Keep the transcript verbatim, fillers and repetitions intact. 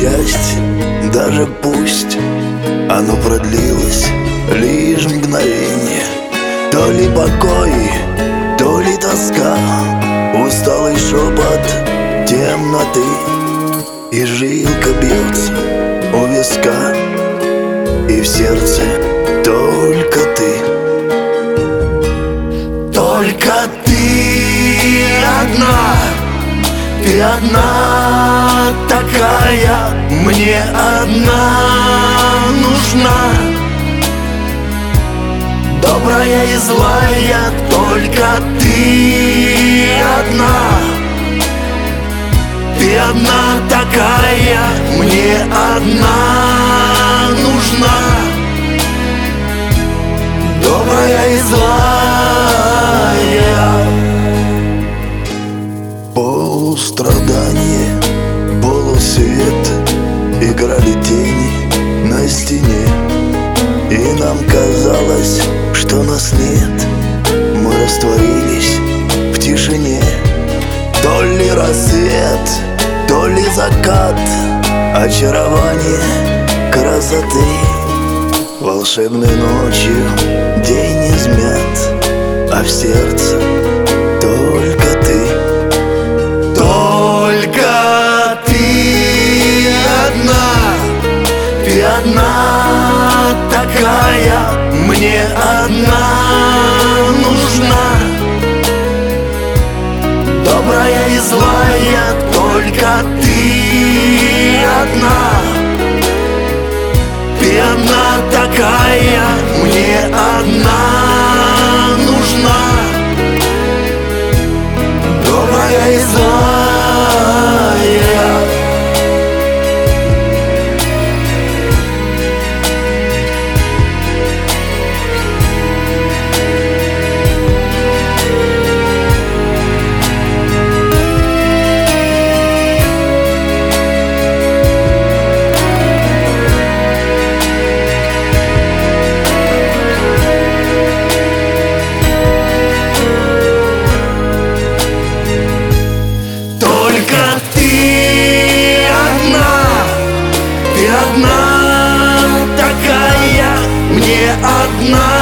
счастье, даже пусть оно продлилось лишь мгновение. То ли покой, то ли тоска, усталый шепот темноты, и жилка бьется у виска, и в сердце только ты. Только ты одна, ты одна такая, мне одна нужна. Добрая и злая, только ты одна. Ты одна такая, мне одна нужна. Добрая и злая. Полустрадание, полусвет, играли тени на стене, и нам казалось, что нас нет. Мы растворились в тишине. То ли рассвет, то ли закат, очарование красоты. Волшебной ночью день измят, а в сердце только ты. Только ты одна, ты одна такая, мне одна нужна. Добрая и злая, только ты одна. Ты одна такая, мне одна нужна. Добрая и злая. Одна такая, мне одна